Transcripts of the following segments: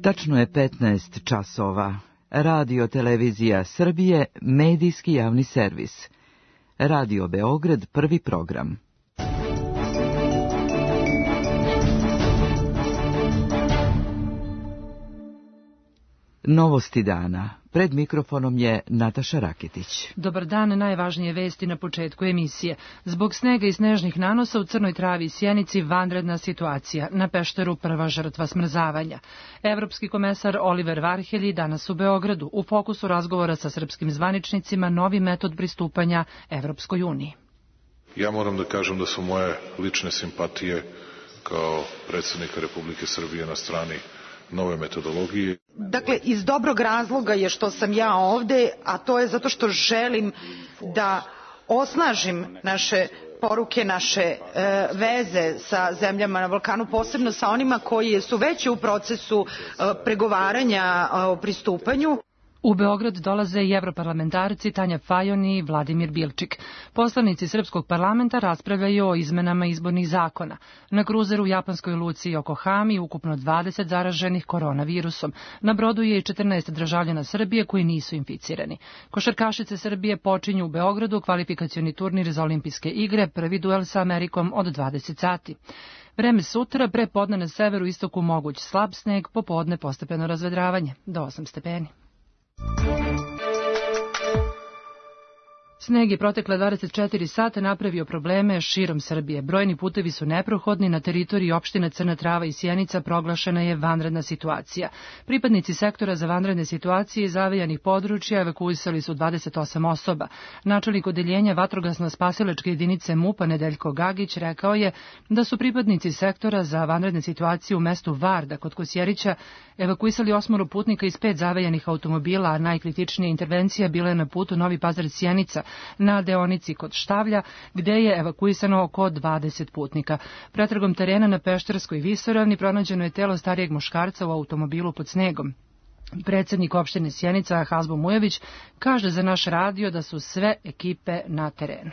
Tačno je 15 časova. Radio Televizija Srbije, medijski javni servis. Radio Beograd, prvi program. Novosti dana. Pred mikrofonom je Nataša Raketić. Dobar dan, najvažnije vesti na početku emisije. Zbog snega i snežnih nanosa u Crnoj Travi i Sjenici vanredna situacija. Na Pešteru prva žrtva smrzavanja. Evropski komesar Oliver Varhelji danas u Beogradu. U fokusu razgovora sa srpskim zvaničnicima novi metod pristupanja Evropskoj uniji. Ja moram da kažem da su moje lične simpatije kao predsjednika Republike Srbije na strani nove metodologije. Dakle, iz dobrog razloga je što sam ja ovde, a to je zato što želim da osnažim naše poruke, naše veze sa zemljama na Balkanu, posebno sa onima koji su već u procesu pregovaranja o pristupanju. U Beograd dolaze i evroparlamentarci Tanja Fajon i Vladimir Bilčik. Poslanici Srpskog parlamenta raspravljaju o izmenama izbornih zakona. Na kruzeru u japanskoj luci Yokohami ukupno 20 zaraženih koronavirusom. Na brodu je i 14 državljana Srbije koji nisu inficirani. Košarkašice Srbije počinju u Beogradu kvalifikacioni turnir za olimpijske igre, prvi duel sa Amerikom od 20 sati. Vreme sutra, pre podne na severu istoku moguć slab sneg, popodne postepeno razvedravanje, do 8 stepeni. Sneg je protekle 24 sata napravio probleme širom Srbije. Brojni putevi su neprohodni, na teritoriji opštine Crna Trava i Sjenica proglašena je vanredna situacija. Pripadnici sektora za vanredne situacije iz zavijanih područja evakuisali su 28 osoba. Načelnik odeljenja vatrogasno-spasilačke jedinice MUP-a Nedeljko Gagić rekao je da su pripadnici sektora za vanredne situacije u mestu Varda kod Kosjerića evakuisali 8 putnika iz 5 zavijanih automobila, a najkritičnija intervencija bila je na putu Novi Pazar-Sjenica, na deonici kod Štavlja, gde je evakuisano oko 20 putnika. Pretragom terena na Pešterskoj visoravni pronađeno je telo starijeg muškarca u automobilu pod snegom. Predsjednik opštine Sjenica Hazbo Mujević kaže za naš radio da su sve ekipe na terenu.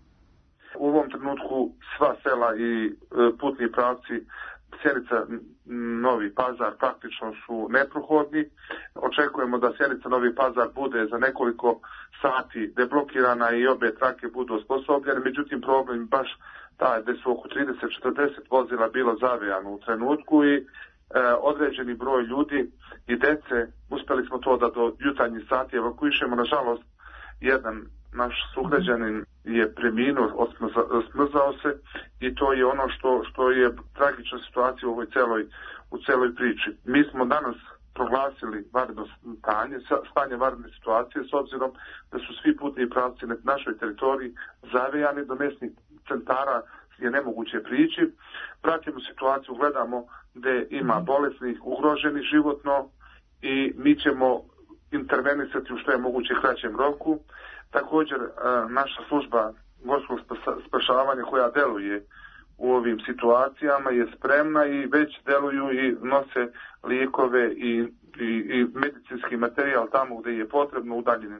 U ovom trenutku sva sela i putni pravci Sjenica Novi Pazar praktično su neprohodni. Očekujemo da Sjenica Novi Pazar bude za nekoliko sati deblokirana i obe trake budu osposobljene. Međutim, problem baš taj da su oko 30-40 vozila bilo zavijano u trenutku i određeni broj ljudi i dece, uspjeli smo to da do jutarnjih sati evakuišemo. Nažalost, jedan naš sugrađanin je preminuo, smrzao se i to je ono što je tragična situacija u ovoj celoj priči. Mi smo danas proglasili vanredno stanje vanredne situacije s obzirom da su svi putni pravci na našoj teritoriji zavijani, do mesnih centara je nemoguće prići. Pratimo situaciju, gledamo gde ima bolesnih, ugroženih životno i mi ćemo intervenisati u što je moguće kraćem roku. Također, naša služba gorskog spašavanja koja deluje u ovim situacijama je spremna i već deluju i nose lijekove i medicinski materijal tamo gdje je potrebno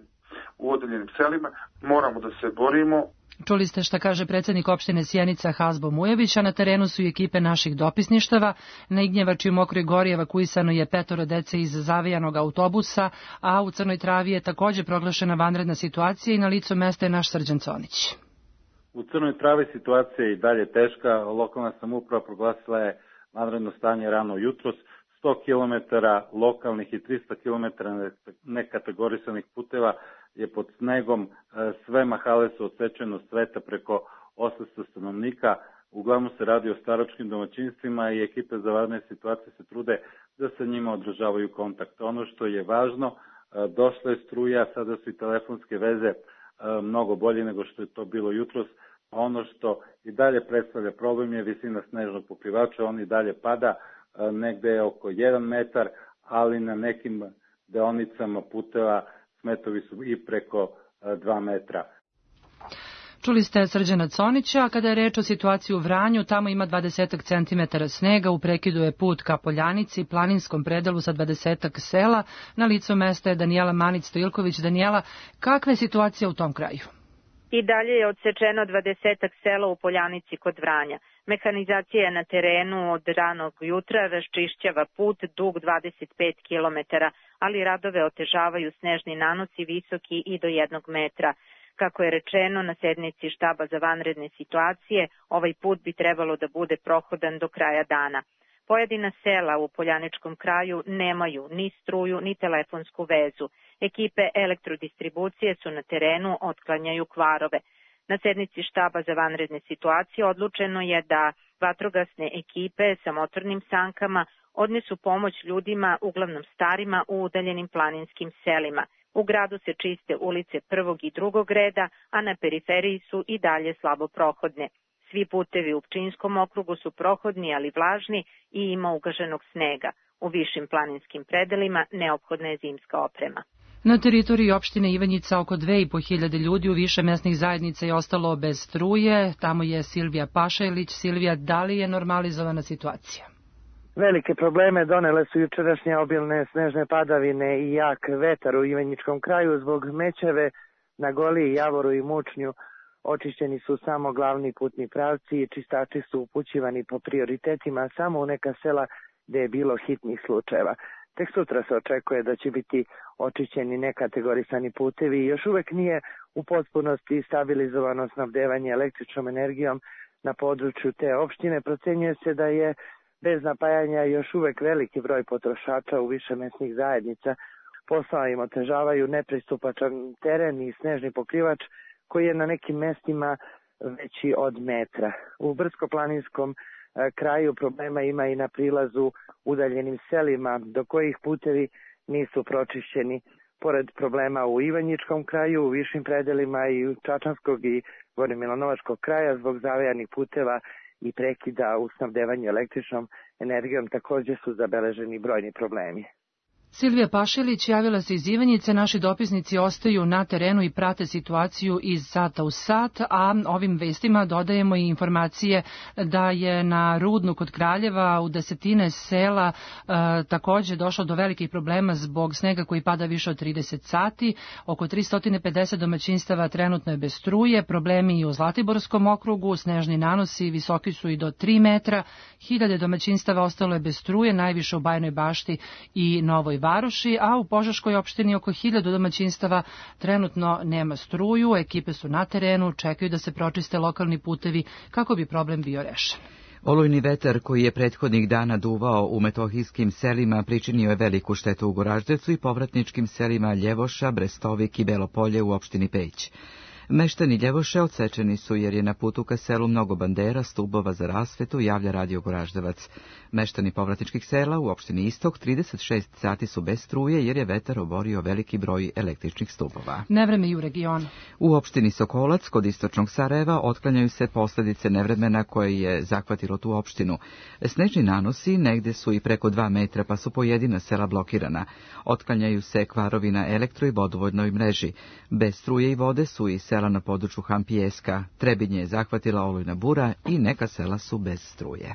u udaljenim selima. Moramo da se borimo. Čuli ste šta kaže predsjednik opštine Sjenica Hazbo Mujević, a na terenu su i ekipe naših dopisništava. Na Ignjevači u Mokroj Gori evakuisano je 5 dece iz zavijanog autobusa, a u Crnoj Travi je također proglašena vanredna situacija i na licu mesta je naš Srđan Conić. U Crnoj Travi situacija je i dalje teška. Lokalna samouprava proglasila je vanredno stanje rano jutros. 100 km lokalnih i 300 km nekategorisanih puteva je pod snegom, sve mahale su odsečene od sveta preko 800 stanovnika, uglavnom se radi o staračkim domaćinstvima i ekipe za vanredne situacije se trude da sa njima održavaju kontakt. Ono što je važno, došla je struja, sada su i telefonske veze mnogo bolje nego što je to bilo jutros. Ono što i dalje predstavlja problem je visina snežnog pokrivača, on i dalje pada, negde je oko 1 metar, ali na nekim deonicama puteva smetovi su i preko 2 metra. Čuli ste Srđana Conića, a kada je reč o situaciji u Vranju, tamo ima 20 cm snega, u prekidu je put ka Poljanici, planinskom predelu sa 20 sela. Na licu mesta je Danijela Manić-Stojilković. Danijela, kakva je situacija u tom kraju? I dalje je odsečeno 20 sela u Poljanici kod Vranja. Mehanizacija je na terenu od ranog jutra, raščišćava put dug 25 km, ali radove otežavaju snežni nanosi visoki i do 1 metra. Kako je rečeno na sednici štaba za vanredne situacije, ovaj put bi trebalo da bude prohodan do kraja dana. Pojedina sela u Poljaničkom kraju nemaju ni struju ni telefonsku vezu. Ekipe elektrodistribucije su na terenu, otklanjaju kvarove. Na sednici štaba za vanredne situacije odlučeno je da vatrogasne ekipe sa motornim sankama odnesu pomoć ljudima, uglavnom starima, u udaljenim planinskim selima. U gradu se čiste ulice prvog i drugog reda, a na periferiji su i dalje slabo prohodne. Svi putevi u Pčinjskom okrugu su prohodni, ali vlažni i ima ugaženog snega. U višim planinskim predelima neophodna je zimska oprema. Na teritoriji opštine Ivanjica oko 2500 ljudi u više mesnih zajednica je ostalo bez struje. Tamo je Silvija Pašajlić. Silvija, da li je normalizovana situacija? Velike probleme donele su jučerašnje obilne snežne padavine i jak vetar u Ivanjičkom kraju. Zbog Mećeve, na Goliji, Javoru i Mučnju očišćeni su samo glavni putni pravci i čistači su upućivani po prioritetima samo u neka sela gde je bilo hitnih slučajeva. Tek sutra se očekuje da će biti očišćeni nekategorisani putevi i još uvek nije u potpunosti stabilizovano snabdevanje električnom energijom na području te opštine. Procenjuje se da je bez napajanja još uvek veliki broj potrošača u više mesnih zajednica. Posao im otežavaju nepristupačan teren i snežni pokrivač koji je na nekim mestima veći od metra. U brdsko-planinskom kraju problema ima i na prilazu udaljenim selima do kojih putevi nisu pročišćeni. Pored problema u Ivanjičkom kraju, u višim predelima i u Čačanskog i Gornje-Milanovačkog kraja zbog zavejanih puteva i prekida u snabdevanju električnom energijom također su zabeleženi brojni problemi. Silvija Pašelić javila se iz Ivanjice, naši dopisnici ostaju na terenu i prate situaciju iz sata u sat, a ovim vestima dodajemo i informacije da je na Rudnu kod Kraljeva u desetine sela također došlo do velikih problema zbog snega koji pada više od 30 sati. Oko 350 domaćinstava trenutno je bez struje, problemi i u Zlatiborskom okrugu, snežni nanosi visoki su i do 3 metra, 1000 domaćinstava ostalo je bez struje, najviše u Bajnoj Bašti i Novoj Varoši, a u Požeškoj opštini oko 1000 domaćinstava trenutno nema struju, ekipe su na terenu, čekaju da se pročiste lokalni putevi kako bi problem bio rešen. Olujni vetar koji je prethodnih dana duvao u metohijskim selima pričinio je veliku štetu u Goraždevcu i povratničkim selima Ljevoša, Brestovik i Belo Polje u opštini Peć. Meštani Ljevoše odsečeni su jer je na putu ka selu mnogo bandera, stubova za rasvetu, javlja Radio Goraždevac. Meštani povratničkih sela u opštini Istok 36 sati su bez struje jer je vetar oborio veliki broj električnih stubova. Nevreme i u regionu. U opštini Sokolac kod istočnog Sarajeva otklanjaju se posljedice nevremena koje je zahvatilo tu opštinu. Snežni nanosi negde su i preko 2 metra pa su pojedina sela blokirana. Otklanjaju se kvarovi na elektro i vodovodnoj mreži. Bez struje i vode su i sela na području Hampijeska. Trebinje je zahvatila olujna bura i neka sela su bez struje.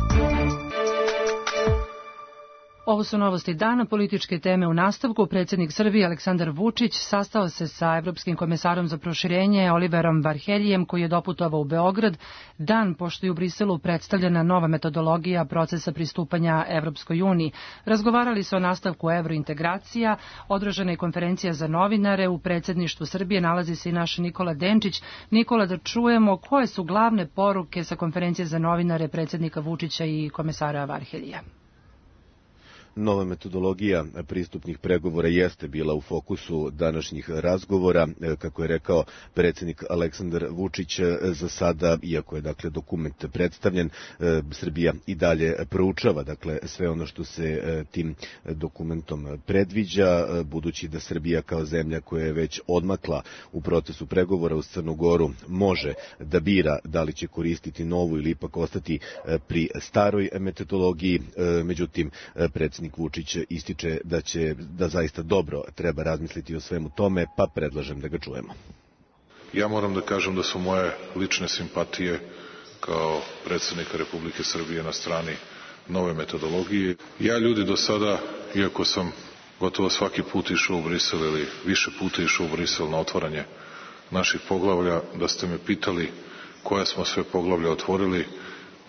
Ovo su novosti dana, političke teme u nastavku. Predsjednik Srbije Aleksandar Vučić sastao se sa Evropskim komesarom za proširenje Oliverom Varheljijem koji je doputovao u Beograd dan pošto je u Briselu predstavljena nova metodologija procesa pristupanja Evropskoj uniji. Razgovarali su o nastavku evrointegracija, održana je konferencija za novinare, u predsjedništvu Srbije nalazi se i naš Nikola Denčić. Nikola, da čujemo koje su glavne poruke sa konferencije za novinare predsjednika Vučića i komesara Varheljija. Nova metodologija pristupnih pregovora jeste bila u fokusu današnjih razgovora. Kako je rekao predsjednik Aleksandar Vučić, za sada, iako je dokument predstavljen, Srbija i dalje proučava sve ono što se tim dokumentom predviđa, budući da Srbija kao zemlja koja je već odmakla u procesu pregovora uz Crnu Goru može da bira da li će koristiti novu ili ipak ostati pri staroj metodologiji. Međutim, predsjednik Vučić ističe da zaista dobro treba razmisliti o svemu tome, pa predlažem da ga čujemo. Ja moram da kažem da su moje lične simpatije kao predsjednika Republike Srbije na strani nove metodologije. Ja ljudi do sada, iako sam gotovo svaki put išao u Brisel ili više puta išao u Brisel na otvaranje naših poglavlja, da ste me pitali koja smo sve poglavlja otvorili,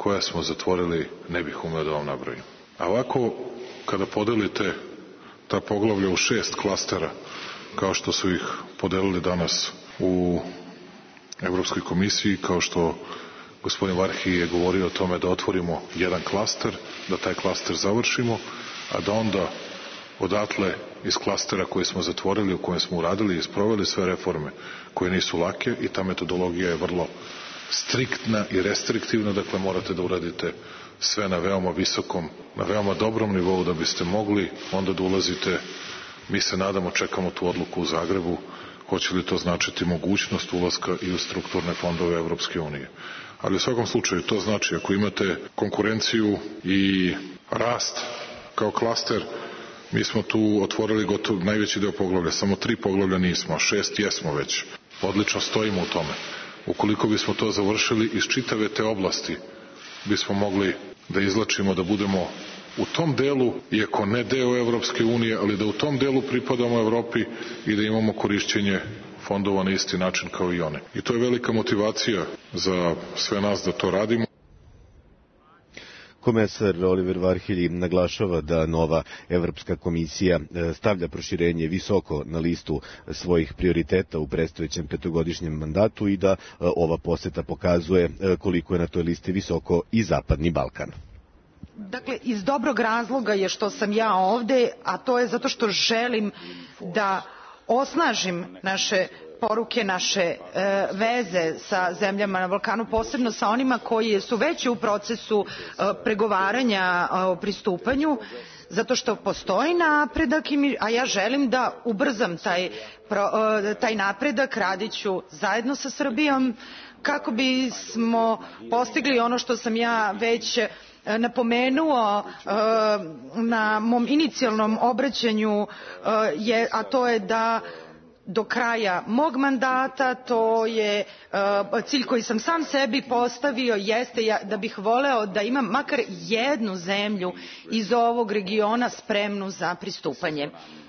koja smo zatvorili ne bih umeo da vam nabrojim. A ovako, kada podelite ta poglavlja u 6 klastera, kao što su ih podelili danas u Evropskoj komisiji, kao što gospodin Varhelji je govorio o tome da otvorimo jedan klaster, da taj klaster završimo, a da onda odatle iz klastera koji smo zatvorili, u kojem smo uradili i sproveli sve reforme koje nisu lake, i ta metodologija je vrlo striktna i restriktivna, dakle morate da uradite sve na veoma visokom, na veoma dobrom nivou da biste mogli onda da ulazite. Mi se nadamo, čekamo tu odluku u Zagrebu, hoće li to značiti mogućnost ulaska i u strukturne fondove Evropske unije. Ali u svakom slučaju to znači, ako imate konkurenciju i rast kao klaster, mi smo tu otvorili gotovo najveći deo poglavlja, samo 3 poglavlja nismo, a 6 jesmo već. Odlično stojimo u tome. Ukoliko bismo to završili, iz čitave te oblasti bismo mogli da izlačimo, da budemo u tom delu, iako ne deo Evropske unije, ali da u tom delu pripadamo Evropi i da imamo korišćenje fondova na isti način kao i one. I to je velika motivacija za sve nas da to radimo. Komesar Oliver Varhelji naglašava da nova Evropska komisija stavlja proširenje visoko na listu svojih prioriteta u predstojećem petogodišnjem mandatu i da ova poseta pokazuje koliko je na toj listi visoko i Zapadni Balkan. Dakle, iz dobrog razloga je što sam ja ovde, a to je zato što želim da osnažim naše poruke, naše veze sa zemljama na Balkanu, posebno sa onima koji su već u procesu pregovaranja o pristupanju, zato što postoji napredak, a ja želim da ubrzam taj napredak. Radit ću zajedno sa Srbijom kako bismo postigli ono što sam ja već napomenuo na mom inicijalnom obraćanju, a to je da do kraja mog mandata, to je cilj koji sam sam sebi postavio, jeste da bih voleo da imam makar jednu zemlju iz ovog regiona spremnu za pristupanje.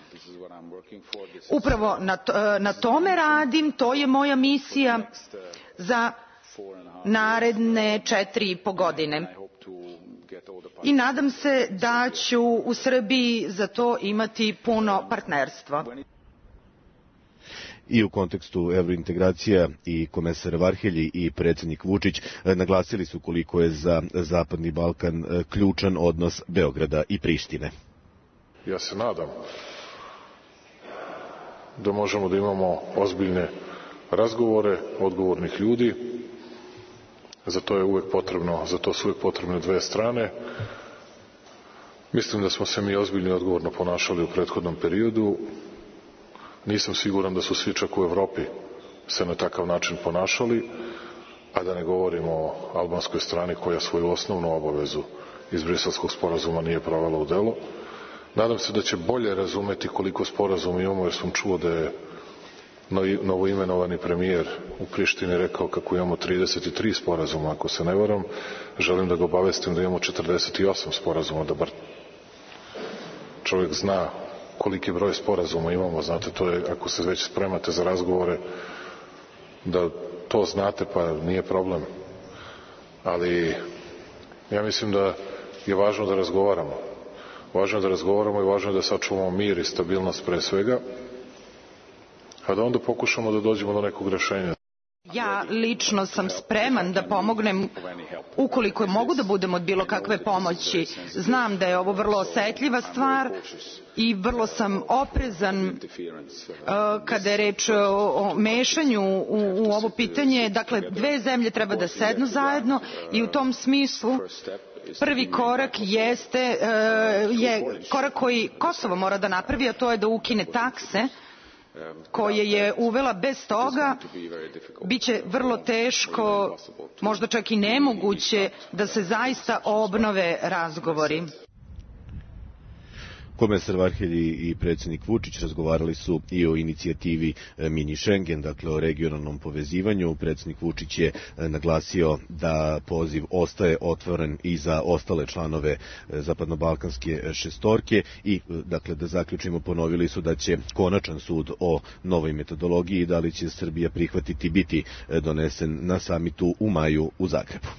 Upravo na tome radim, to je moja misija za naredne 4,5 godine. I nadam se da ću u Srbiji za to imati puno partnerstva. I u kontekstu evrointegracija i komesar Varhelji i predsjednik Vučić naglasili su koliko je za Zapadni Balkan ključan odnos Beograda i Prištine. Ja se nadam da možemo da imamo ozbiljne razgovore odgovornih ljudi. Za to su uvek potrebne dve strane. Mislim da smo se mi ozbiljno i odgovorno ponašali u prethodnom periodu. Nisam siguran da su svi čak u Evropi se na takav način ponašali, a da ne govorimo o albanskoj strani koja svoju osnovnu obavezu iz Briselskog sporazuma nije provela u delo. Nadam se da će bolje razumeti koliko sporazuma imamo, jer sam čuo da je novoimenovani premijer u Prištini rekao kako imamo 33 sporazuma, ako se ne varam. Želim da ga obavestim da imamo 48 sporazuma, da bar čovjek zna koliki broj sporazuma imamo. Znate, to je, ako se već spremate za razgovore, da to znate, pa nije problem. Ali ja mislim da je važno da razgovaramo. Važno je da razgovaramo i važno je da sačuvamo mir i stabilnost pre svega, a da onda pokušamo da dođemo do nekog rešenja. Ja lično sam spreman da pomognem ukoliko mogu da budem od bilo kakve pomoći. Znam da je ovo vrlo osetljiva stvar i vrlo sam oprezan kada je reč o mešanju u ovo pitanje. Dakle, dve zemlje treba da sednu zajedno i u tom smislu prvi korak je korak koji Kosovo mora da napravi, a to je da ukine takse koje je uvela. Bez toga biće vrlo teško, možda čak i nemoguće, da se zaista obnove razgovori. Komesar Varhelji i predsjednik Vučić razgovarali su i o inicijativi Mini Schengen, dakle o regionalnom povezivanju. Predsjednik Vučić je naglasio da poziv ostaje otvoren i za ostale članove zapadnobalkanske šestorke i, dakle, da zaključimo, ponovili su da će konačan sud o novoj metodologiji i da li će Srbija prihvatiti biti donesen na samitu u maju u Zagrebu.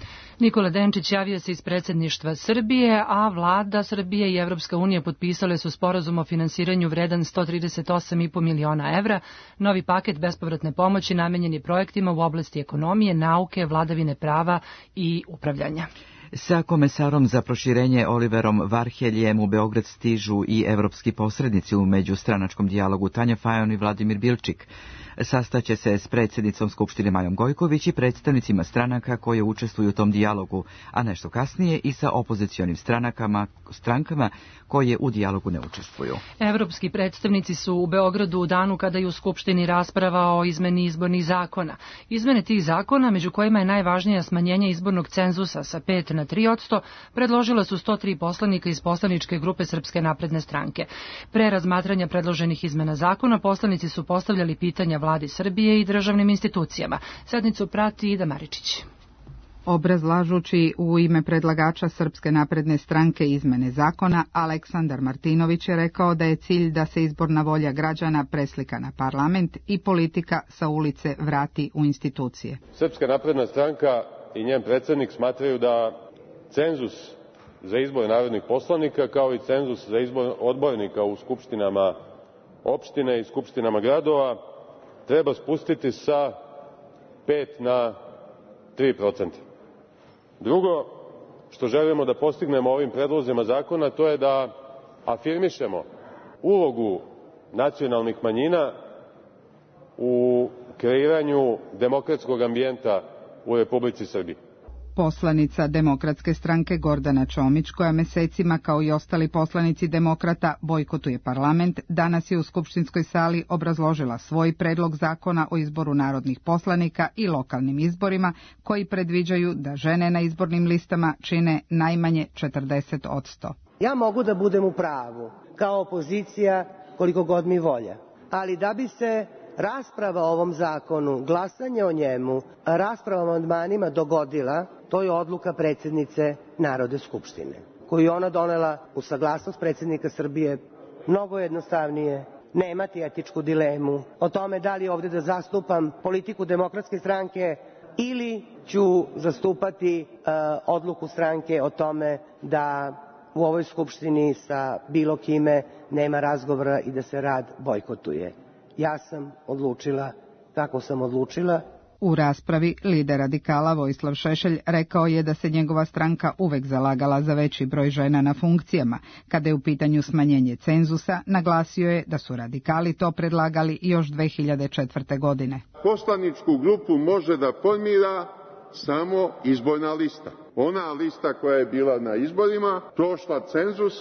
Nikola Denčić javio se iz predsjedništva Srbije, a vlada Srbije i Evropska unija potpisale su sporazum o finansiranju vredan 138,5 miliona evra. Novi paket bespovratne pomoći namenjen je projektima u oblasti ekonomije, nauke, vladavine prava i upravljanja. Sa komesarom za proširenje Oliverom Varheljem u Beograd stižu i evropski posrednici u međustranačkom dijalogu Tanja Fajon i Vladimir Bilčik. Sastaće se s predsjednicom Skupštine Majom Gojković i predstavnicima stranaka koje učestvuju u tom dijalogu, a nešto kasnije i sa opozicionim strankama koje u dijalogu ne učestvuju. Evropski predstavnici su u Beogradu u danu kada je u Skupštini rasprava o izmeni izbornih zakona. Izmene tih zakona, među kojima je najvažnija smanjenje izbornog cenzusa sa 5 na 3%, predložila su 103 poslanika iz poslaničke grupe Srpske napredne stranke. Pre razmatranja predloženih izmena zakona, poslanici su postavljali pitanja vladi Srbije i državnim institucijama. Sednicu prati Ida Maričić. Obrazlažući u ime predlagača Srpske napredne stranke izmene zakona, Aleksandar Martinović je rekao da je cilj da se izborna volja građana preslika na parlament i politika sa ulice vrati u institucije. Srpska napredna stranka i njen predsjednik smatraju da cenzus za izbor narodnih poslanika kao i cenzus za izbor odbornika u skupštinama opštine i skupštinama gradova treba spustiti sa 5 na 3%. Drugo, što želimo da postignemo ovim predlozima zakona, to je da afirmišemo ulogu nacionalnih manjina u kreiranju demokratskog ambijenta u Republici Srbiji. Poslanica Demokratske stranke Gordana Čomić, koja mesecima kao i ostali poslanici demokrata bojkotuje parlament, danas je u skupštinskoj sali obrazložila svoj predlog zakona o izboru narodnih poslanika i lokalnim izborima, koji predviđaju da žene na izbornim listama čine najmanje 40%. Ja mogu da budem u pravu, kao opozicija, koliko god mi volja, ali da bi se rasprava o ovom zakonu, glasanje o njemu, rasprava o amandmanima dogodila, to je odluka predsjednice Narodne skupštine, koju je ona donela u saglasnost predsjednika Srbije. Mnogo jednostavnije, nemati etičku dilemu o tome da li ovdje da zastupam politiku Demokratske stranke ili ću zastupati odluku stranke o tome da u ovoj skupštini sa bilo kime nema razgovora i da se rad bojkotuje. Ja sam odlučila kako sam odlučila. U raspravi lider radikala Vojislav Šešelj rekao je da se njegova stranka uvek zalagala za veći broj žena na funkcijama. Kada je u pitanju smanjenje cenzusa, naglasio je da su radikali to predlagali još 2004. godine. Poslaničku grupu može da formira samo izborna lista. Ona lista koja je bila na izborima, prošla cenzus,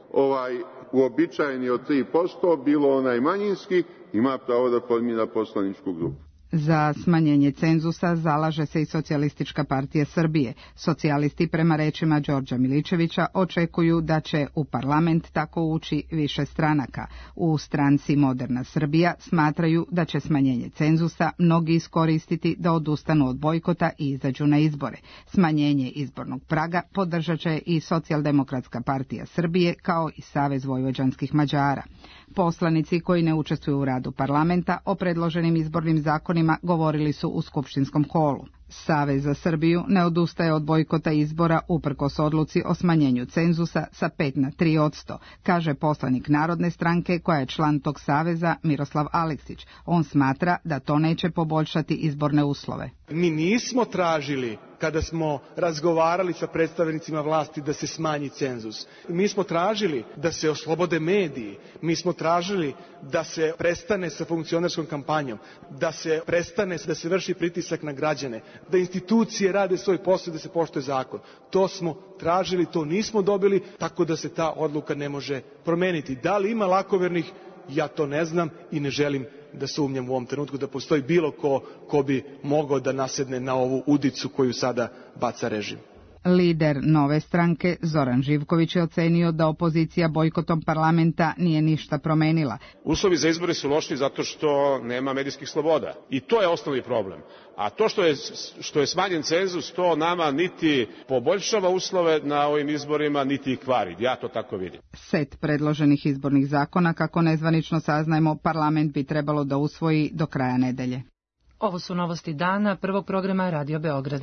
uobičajeni od 3%, bilo onaj manjinski, ima pravo da formira poslaničku grupu. Za smanjenje cenzusa zalaže se i Socijalistička partija Srbije. Socijalisti, prema rečima Đorđa Miličevića, očekuju da će u parlament tako ući više stranaka. U stranci Moderna Srbija smatraju da će smanjenje cenzusa mnogi iskoristiti da odustanu od bojkota i izađu na izbore. Smanjenje izbornog praga podržat će i Socijaldemokratska partija Srbije kao i Savez vojvođanskih Mađara. Poslanici koji ne učestvuju u radu parlamenta o predloženim izbornim zakonima govorili su u skupštinskom holu. Savez za Srbiju ne odustaje od bojkota izbora uprkos odluci o smanjenju cenzusa sa 5 na 3%, kaže poslanik Narodne stranke koja je član tog saveza Miroslav Aleksić. On smatra da to neće poboljšati izborne uslove. Mi nismo tražili, kada smo razgovarali sa predstavnicima vlasti, da se smanji cenzus. Mi smo tražili da se oslobode mediji, mi smo tražili da se prestane sa funkcionerskom kampanjom, da se prestane da se vrši pritisak na građane, da institucije rade svoj posao, da se poštuje zakon. To smo tražili, to nismo dobili, tako da se ta odluka ne može promeniti. Da li ima lakovernih, ja to ne znam i ne želim da sumnjam u ovom trenutku da postoji bilo ko bi mogao da nasedne na ovu udicu koju sada baca režim. Lider Nove stranke Zoran Živković je ocenio da opozicija bojkotom parlamenta nije ništa promenila. Uslovi za izbore su loši zato što nema medijskih sloboda. I to je osnovni problem. A to što je smanjen cenzus, to nama niti poboljšava uslove na ovim izborima, niti ih kvari. Ja to tako vidim. Set predloženih izbornih zakona, kako nezvanično saznajemo, parlament bi trebalo da usvoji do kraja nedelje. Ovo su novosti dana prvog programa Radio Beograda.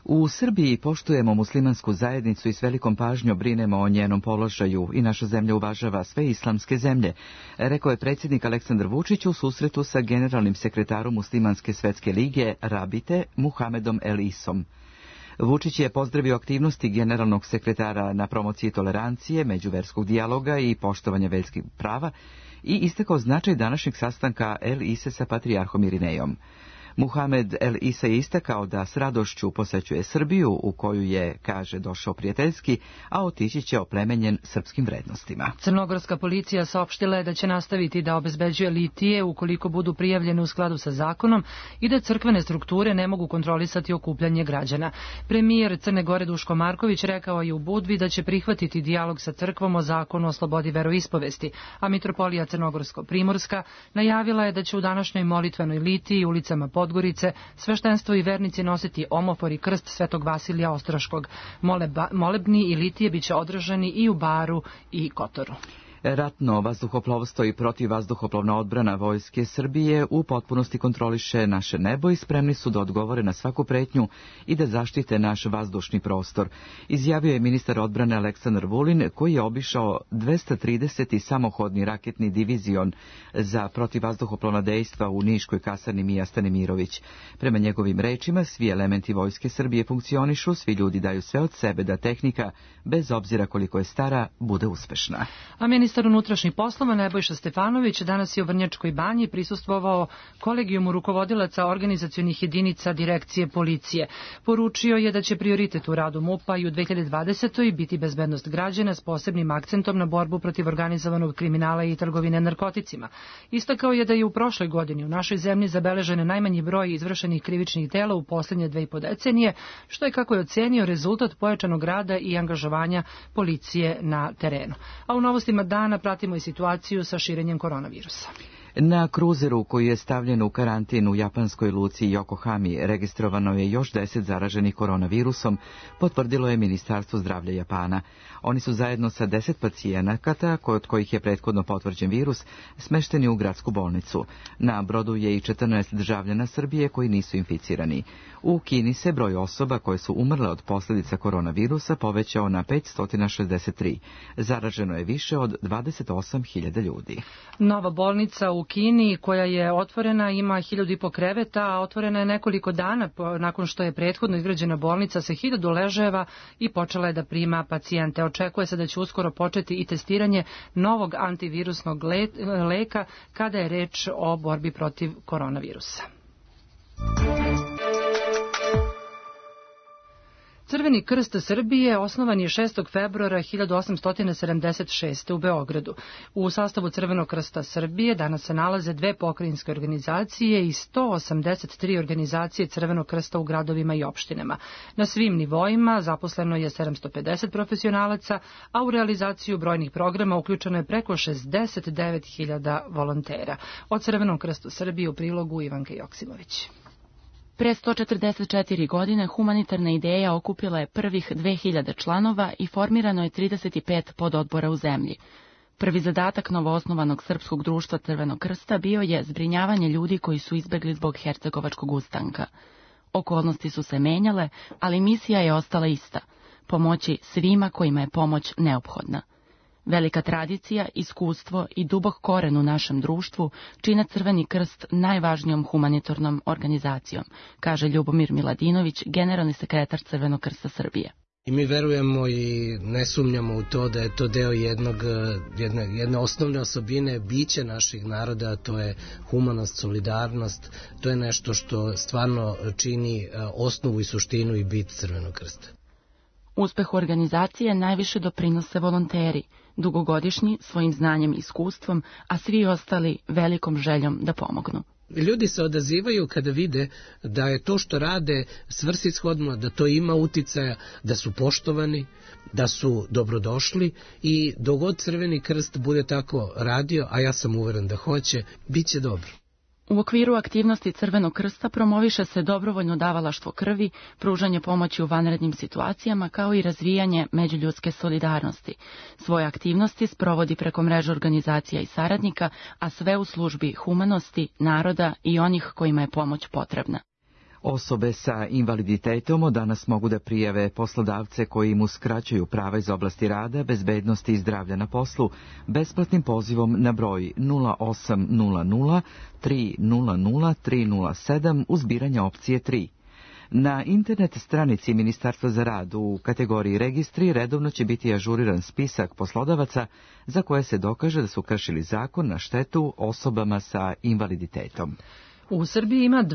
U Srbiji poštujemo muslimansku zajednicu i s velikom pažnjom brinemo o njenom položaju i naša zemlja uvažava sve islamske zemlje, rekao je predsjednik Aleksandar Vučić u susretu sa generalnim sekretarom Muslimanske svetske lige Rabite Muhamedom El Isom. Vučić je pozdravio aktivnosti generalnog sekretara na promociji tolerancije, međuverskog dijaloga i poštovanja verskih prava i istakao značaj današnjeg sastanka El Ise sa patrijarhom Irinejom. Muhamed El Isa je istakao da s radošću posećuje Srbiju, u koju je, kaže, došao prijateljski, a otići će oplemenjen srpskim vrednostima. Crnogorska policija saopštila je da će nastaviti da obezbeđuje litije ukoliko budu prijavljene u skladu sa zakonom i da crkvene strukture ne mogu kontrolisati okupljanje građana. Premijer Crne Gore Duško Marković rekao je u Budvi da će prihvatiti dijalog sa crkvom o zakonu o slobodi veroispovesti, a mitropolija Crnogorsko-Primorska najavila je da će u današnjoj molitvenoj litiji ulicama Podgorice sveštenstvo i vernici nositi omofor i krst Svetog Vasilija Ostroškog. Molebni i litije biće održani i u Baru i Kotoru. Ratno vazduhoplovstvo i protivvazduhoplovna odbrana Vojske Srbije u potpunosti kontroliše naše nebo i spremni su da odgovore na svaku pretnju i da zaštite naš vazdušni prostor, izjavio je ministar odbrane Aleksandar Vulin, koji je obišao 230. samohodni raketni divizion za protivvazduhoplovna dejstva u Niškoj kasarni Mija Stanimirović. Prema njegovim rečima, svi elementi Vojske Srbije funkcionišu, svi ljudi daju sve od sebe da tehnika, bez obzira koliko je stara, bude uspešna. A ministar unutrašnjih poslova Nebojša Stefanović danas je u Vrnjačkoj banji prisustvovao kolegijumu rukovodilaca organizacionih jedinica direkcije policije. Poručio je da će prioritet u radu MUP-a i u 2020. biti bezbednost građana s posebnim akcentom na borbu protiv organizovanog kriminala i trgovine narkoticima. Istakao je da je u prošloj godini u našoj zemlji zabeležen najmanji broj izvršenih krivičnih dela u posljednje 2,5 decenije, što je, kako je ocenio, rezultat pojačanog rada i angažovanja policije na terenu. A u novostima dana pratimo i situaciju sa širenjem koronavirusa. Na kruzeru koji je stavljen u karantin u japanskoj luci Yokohami registrovano je još 10 zaraženih koronavirusom, potvrdilo je Ministarstvo zdravlja Japana. Oni su zajedno sa 10 pacijenata, od kojih je prethodno potvrđen virus, smešteni u gradsku bolnicu. Na brodu je i 14 državljana Srbije koji nisu inficirani. U Kini se broj osoba koje su umrle od posljedica koronavirusa povećao na 563. Zaraženo je više od 28.000 ljudi. Nova bolnica u Kini, koja je otvorena, ima 1.500 kreveta, a otvorena je nekoliko dana nakon što je prethodno izgrađena bolnica sa 1.000 ležajeva i počela je da prima pacijente. Očekuje se da će uskoro početi i testiranje novog antivirusnog leka kada je reč o borbi protiv koronavirusa. Crveni krst Srbije osnovan je 6. februara 1876. u Beogradu. U sastavu Crvenog krsta Srbije danas se nalaze 2 pokrajinske organizacije i 183 organizacije Crvenog krsta u gradovima i opštinama. Na svim nivoima zaposleno je 750 profesionalaca, a u realizaciju brojnih programa uključeno je preko 69.000 volontera. O Crvenom krstu Srbije u prilogu Ivanke Joksimović. Pre 144 godine humanitarna ideja okupila je prvih 2000 članova i formirano je 35 pododbora u zemlji. Prvi zadatak novoosnovanog Srpskog društva Crvenog krsta bio je zbrinjavanje ljudi koji su izbegli zbog Hercegovačkog ustanka. Okolnosti su se menjale, ali misija je ostala ista – pomoći svima kojima je pomoć neophodna. Velika tradicija, iskustvo i dubok koren u našem društvu čine Crveni krst najvažnijom humanitarnom organizacijom, kaže Ljubomir Miladinović, generalni sekretar Crvenog krsta Srbije. I mi verujemo i ne sumnjamo u to da je to deo jedne osnovne osobine bića naših naroda, a to je humanost, solidarnost. To je nešto što stvarno čini osnovu i suštinu i bit Crvenog krsta. Uspehu organizacije najviše doprinose volonteri, dugogodišnji svojim znanjem i iskustvom, a svi ostali velikom željom da pomognu. Ljudi se odazivaju kada vide da je to što rade svrsishodno, da to ima uticaja, da su poštovani, da su dobrodošli i dok god Crveni krst bude tako radio, a ja sam uveren da hoće, bit će dobro. U okviru aktivnosti Crvenog krsta promoviše se dobrovoljno davalaštvo krvi, pružanje pomoći u vanrednim situacijama, kao i razvijanje međuljudske solidarnosti. Svoje aktivnosti sprovodi preko mreže organizacija i saradnika, a sve u službi humanosti, naroda i onih kojima je pomoć potrebna. Osobe sa invaliditetom od danas mogu da prijave poslodavce koji im uskraćuju prava iz oblasti rada, bezbednosti i zdravlja na poslu besplatnim pozivom na broj 0800 300 307 uz biranje opcije 3. Na internet stranici Ministarstva za rad u kategoriji registri redovno će biti ažuriran spisak poslodavaca za koje se dokaže da su kršili zakon na štetu osobama sa invaliditetom. U Srbiji ima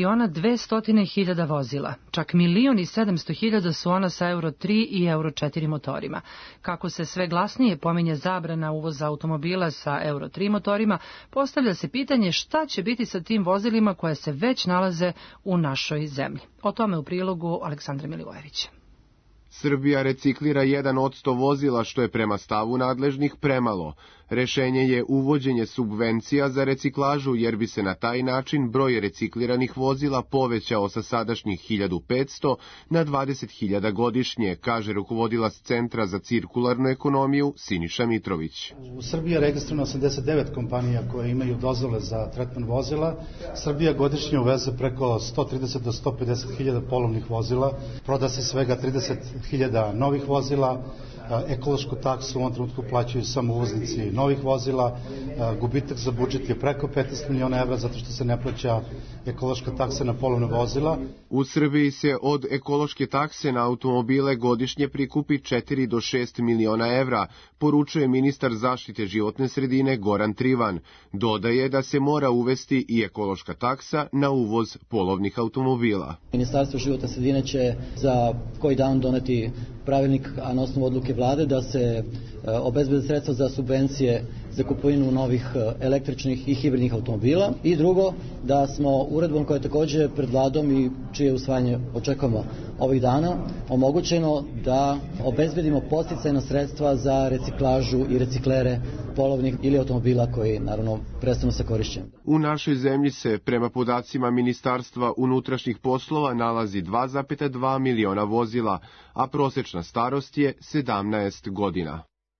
2.200.000 vozila, čak 1.700.000 su ona sa Euro 3 i Euro 4 motorima. Kako se sve glasnije pominje zabrana uvoza automobila sa Euro 3 motorima, postavlja se pitanje šta će biti sa tim vozilima koje se već nalaze u našoj zemlji. O tome u prilogu Aleksandra Milivojevića. Srbija reciklira 1% vozila, što je prema stavu nadležnih premalo. Rešenje je uvođenje subvencija za reciklažu, jer bi se na taj način broj recikliranih vozila povećao sa sadašnjih 1500 na 20.000 godišnje, kaže rukovodilac Centra za cirkularnu ekonomiju Siniša Mitrović. U Srbiji je registrovano 89 kompanija koje imaju dozvole za tretman vozila. Srbija godišnje uveze preko 130 do 150.000 polovnih vozila, proda se svega 30.000 novih vozila. Ekološku taksu u ovom trenutku plaćaju samo uvoznici novih vozila. Gubitak za budžet je preko 15 miliona evra zato što se ne plaća ekološka taksa na polovna vozila. U Srbiji se od ekološke takse na automobile godišnje prikupi 4 do 6 miliona evra, poručuje ministar zaštite životne sredine Goran Trivan. Dodaje da se mora uvesti i ekološka taksa na uvoz polovnih automobila. Ministarstvo životne sredine će za koji dan doneti pravilnik, a na osnovu odluke vlade da se obezbede sredstva za subvencije za kupovinu novih električnih i hibridnih automobila. I drugo, da smo uredbom koja je takođe pred vladom i čije usvajanje očekujemo ovih dana, omogućeno da obezbedimo podsticajna sredstva za reciklažu i reciklere polovnih ili automobila koji naravno prestanu sa korišćenjem. U našoj zemlji se prema podacima Ministarstva unutrašnjih poslova nalazi 2,2 miliona vozila, a prosečna starost je 17 godina.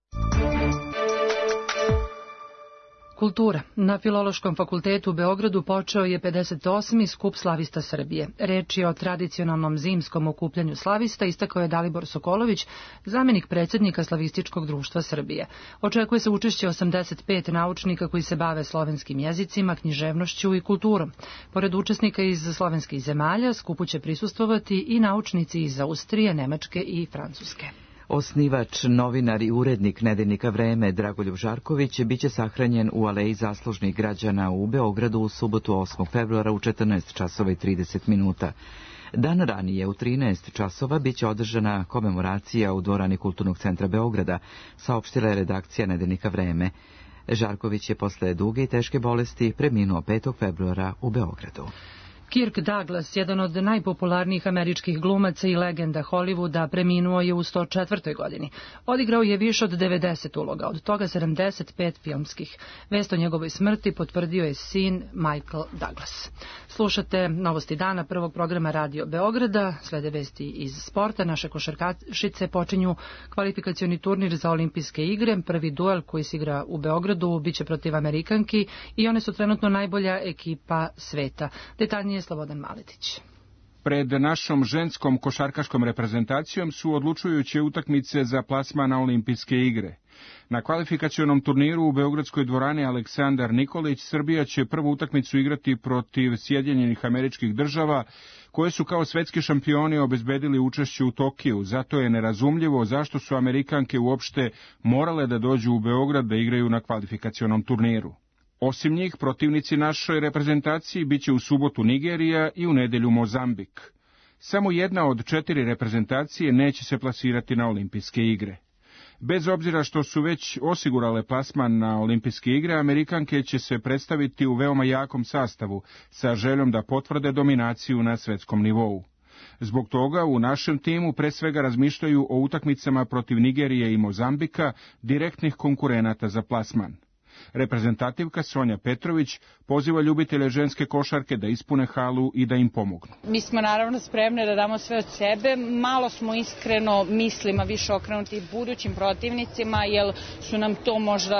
Kultura. Na Filološkom fakultetu u Beogradu počeo je 58. skup slavista Srbije. Reč je o tradicionalnom zimskom okupljanju slavista, istakao je Dalibor Sokolović, zamenik predsjednika Slavističkog društva Srbije. Očekuje se učešće 85 naučnika koji se bave slovenskim jezicima, književnošću i kulturom. Pored učesnika iz slovenskih zemalja, skupu će prisustvovati i naučnici iz Austrije, Nemačke i Francuske. Osnivač, novinar i urednik nedeljnika Vreme Dragoljub Žarković biće sahranjen u Aleji zaslužnih građana u Beogradu u subotu 8. februara u 14 časova i 30 minuta. Dan ranije u 13 časova biće održana komemoracija u dvorani Kulturnog centra Beograda, saopštila je redakcija nedeljnika Vreme. Žarković je posle duge i teške bolesti preminuo 5. februara u Beogradu. Kirk Douglas, jedan od najpopularnijih američkih glumaca i legenda Hollywooda, preminuo je u 104. godini. Odigrao je više od 90 uloga, od toga 75 filmskih. Vest o njegovoj smrti potvrdio je sin Michael Douglas. Slušate novosti dana prvog programa Radio Beograda, slede vesti iz sporta. Naše košarkašice počinju kvalifikacioni turnir za olimpijske igre. Prvi duel koji se igra u Beogradu biće protiv Amerikanki i one su trenutno najbolja ekipa sveta. Detaljnije Slobodan Maletić. Pred našom ženskom košarkaškom reprezentacijom su odlučujuće utakmice za plasman na olimpijske igre. Na kvalifikacionom turniru u beogradskoj dvorani Aleksandar Nikolić Srbija će prvu utakmicu igrati protiv Sjedinjenih Američkih Država, koje su kao svetski šampioni obezbedili učešće u Tokiju. Zato je nerazumljivo zašto su Amerikanke uopšte morale da dođu u Beograd da igraju na kvalifikacionom turniru. Osim njih, protivnici našoj reprezentaciji biće u subotu Nigerija i u nedelju Mozambik. Samo jedna od 4 reprezentacije neće se plasirati na olimpijske igre. Bez obzira što su već osigurale plasman na olimpijske igre, Amerikanke će se predstaviti u veoma jakom sastavu, sa željom da potvrde dominaciju na svetskom nivou. Zbog toga u našem timu pre svega razmišljaju o utakmicama protiv Nigerije i Mozambika, direktnih konkurenata za plasman. Reprezentativka Sonja Petrović poziva ljubitelje ženske košarke da ispune halu i da im pomognu. Mi smo naravno spremne da damo sve od sebe, malo smo iskreno mislima više okrenuti budućim protivnicima, jer su nam to možda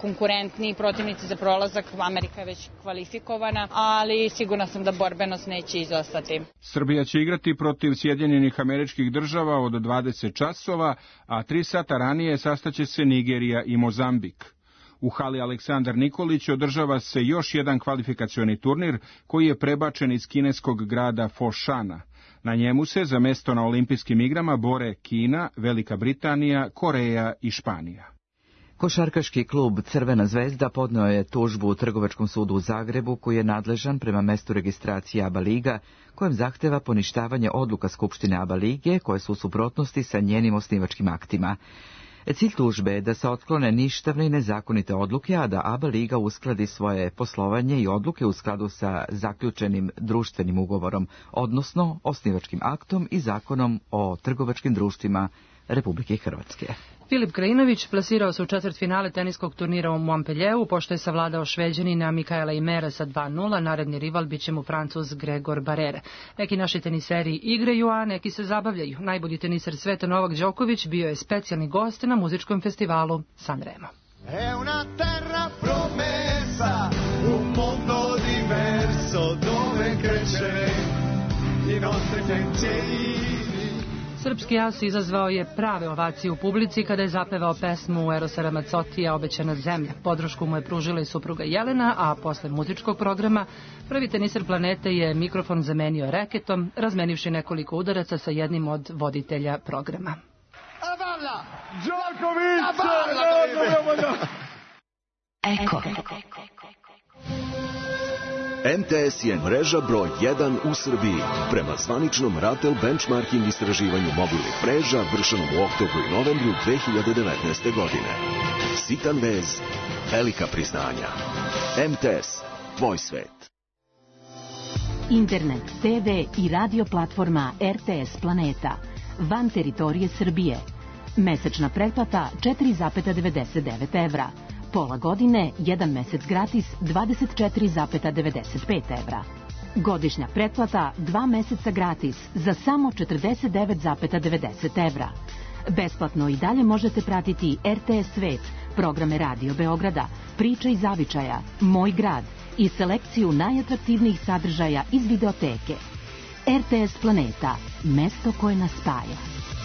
konkurentni protivnici za prolazak. Amerika je već kvalifikovana, ali sigurna sam da borbenost neće izostati. Srbija će igrati protiv Sjedinjenih Američkih Država od 20 časova, a 3 sata ranije sastaće se Nigerija i Mozambik. U hali Aleksandar Nikolić održava se još jedan kvalifikacioni turnir koji je prebačen iz kineskog grada Foshana. Na njemu se za mesto na olimpijskim igrama bore Kina, Velika Britanija, Koreja i Španija. Košarkaški klub Crvena zvezda podneo je tužbu u Trgovačkom sudu u Zagrebu koji je nadležan prema mestu registracije ABA Liga, kojem zahteva poništavanje odluka Skupštine ABA Lige koje su u suprotnosti sa njenim osnivačkim aktima. Cilj tužbe je da se otklone ništavne i nezakonite odluke, a da ABA Liga uskladi svoje poslovanje i odluke u skladu sa zaključenim društvenim ugovorom, odnosno osnivačkim aktom i zakonom o trgovačkim društvima Republike Hrvatske. Filip Krajinović plasirao se u četvrtfinale teniskog turnira u Montpellieru, pošto je savladao Šveđanina Mikaela Imera sa 2:0, naredni rival biće mu Francuz Gregor Barrere. Neki naši teniseri igraju, a neki se zabavljaju. Najbolji teniser sveta Novak Đoković bio je specijalni gost na muzičkom festivalu Sanremo. È una terra promessa, un mondo diverso dove crescere i nostri pensieri. Srpski as izazvao je prave ovacije u publici kada je zapevao pesmu Erosa Ramazzotija Obećana zemlja. Podršku mu je pružila i supruga Jelena, a posle muzičkog programa prvi teniser planete je mikrofon zamenio reketom, razmenivši nekoliko udaraca sa jednim od voditelja programa. Avalla! Đoković! Eko. MTS je mreža broj 1 u Srbiji. Prema zvaničnom Ratel benchmarking istraživanju mobilnih mreža vršenom u oktobru i novembru 2019. godine. Sitan vez, velika priznanja. MTS, tvoj svet. Internet, TV i radio platforma RTS Planeta. Van teritorije Srbije. Mesečna pretplata 4,99 evra. Pola godine, 1 mesec gratis, 24,95 evra. Godišnja pretplata, 2 meseca gratis, za samo 49,90 evra. Besplatno i dalje možete pratiti RTS Svet, programe Radio Beograda, Priče iz zavičaja, Moj grad i selekciju najatraktivnijih sadržaja iz videoteke. RTS Planeta, mesto koje nas spaja.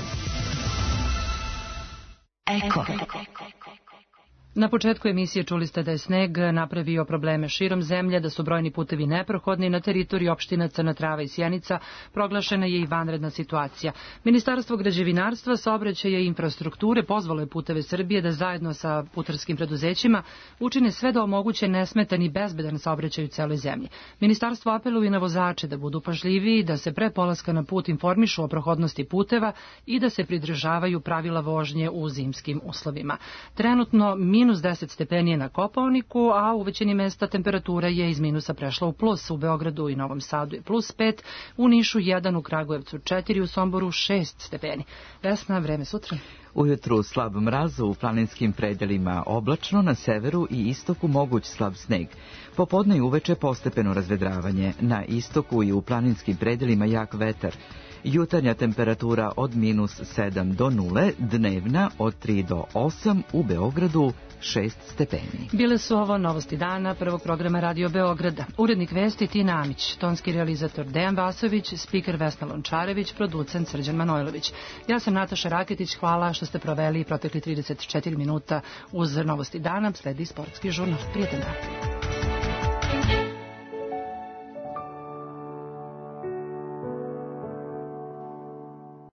Eko. Na početku emisije čuli ste da je sneg napravio probleme širom zemlje, da su brojni putevi neprohodni. Na teritoriji opština Crna Trava i Sjenica proglašena je i vanredna situacija. Ministarstvo građevinarstva, saobraćaja i infrastrukture pozvalo je Puteve Srbije da zajedno sa putarskim preduzećima učine sve da omoguće nesmetan i bezbedan saobraćaj u celoj zemlji. Ministarstvo apeluje na vozače da budu pažljiviji, da se pre polaska na put informišu o prohodnosti puteva i da se pridržavaju pravila vožnje u zimskim uslovima. Trenutno minus 10 stepeni je na Kopaoniku, a u većini mesta temperatura je iz minusa prešla u plus. U Beogradu i Novom Sadu je plus 5, u Nišu 1, u Kragujevcu 4, u Somboru 6 stepeni. Vesna, vreme sutra. Ujutru slab mraz, u planinskim predelima oblačno, na severu i istoku moguć slab sneg. Popodne i uveče postepeno razvedravanje, na istoku i u planinskim predelima jak vetar. Jutarnja temperatura od minus 7 do 0, dnevna od 3 do 8, u Beogradu 6 stepeni. Bile su ovo novosti dana prvog programa Radio Beograda. Urednik vesti Tina Amić, tonski realizator Dejan Vasović, spiker Vesna Lončarević, producent Srđan Manojlović. Ja sam Nataša Raketić, hvala što ste proveli protekli 34 minuta uz novosti dana. Sledi sportski žurnal. Prijetan dan.